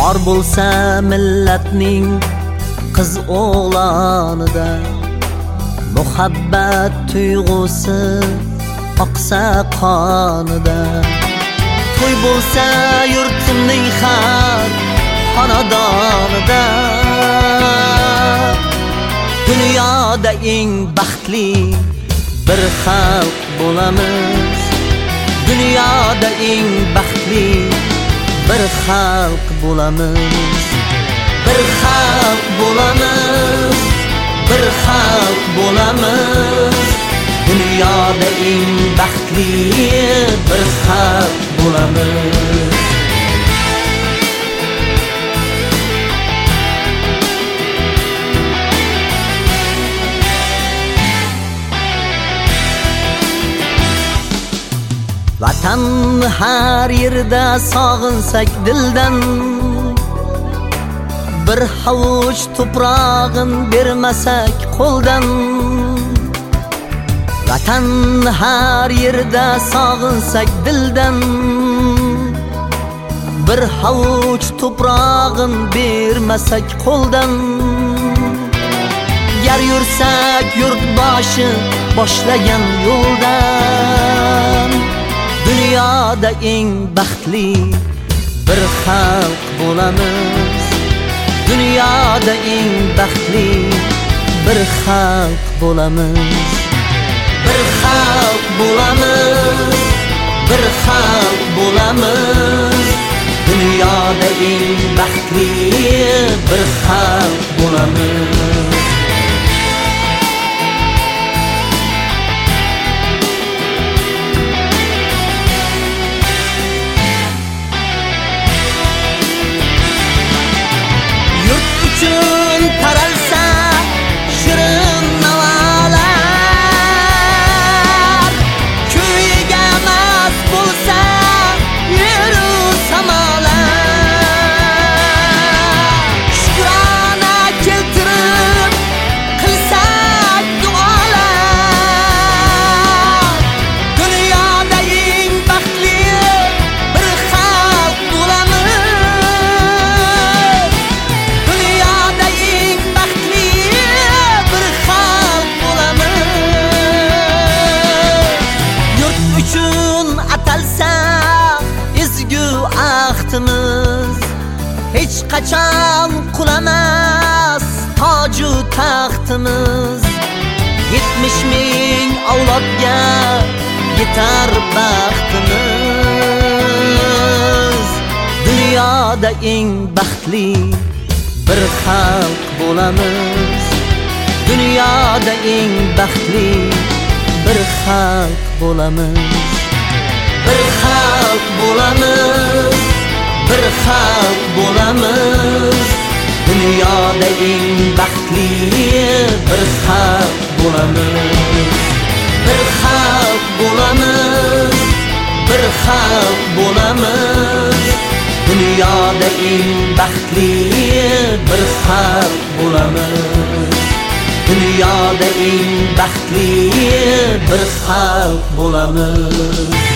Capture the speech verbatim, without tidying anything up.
bor bo'lsa millatning qiz o'g'lonida muhabbat tuyg'usi oqsa qonida, to'y bo'lsa yurtimning har xonadonida, dunyoda eng baxtli bir xalq bo'lamiz, dunyoda eng baxtli bir xalq bo'lamiz, bir xalq bo'lamiz, bir xalq bo'lamiz, dunyoda eng baxtli bir xalq bo'lamiz. Vatan har yerda sog'insak dildan, bir havuch to'prog'in bermasak qo'ldan. Vatan har yerda sog'insak dildan, bir havuch to'prog'in bermasak qo'ldan. Gar yursak yurtboshi boshlagan yo'ldan, dunyoda eng baxtli bir xalq bo'lamiz, dunyoda eng baxtli bir xalq bo'lamiz, bir xalq bo'lamiz, bir xalq bo'lamiz, dunyoda eng baxtli bir xalq bo'lamiz. Taralsa shirin navolar, kuyiga mast bo'lsa yeru samolar, shukrona keltirib qilsak duolar, dunyoda eng baxtli bir xalq bo'lamiz, dunyoda eng baxtli bir xalq bo'lamiz. Yurt uchun atalsa ezgu ahdimiz, hech qachon qulamas toju taxtimiz. Yetmish ming avlodga yetar baxtimiz, dunyoda eng baxtli bir xalq bo'lamiz, dunyoda eng baxtli bir xalq bo'lamiz, bir xalq bo'lamiz, bir xalq bo'lamiz, dunyoda eng baxtli bir xalq bo'lamiz, bir xalq bo'lamiz, bir xalq bo'lamiz, dunyoda eng baxtli bir xalq bo'lamiz, dunyoda eng baxtli bir xalq bo'lamiz.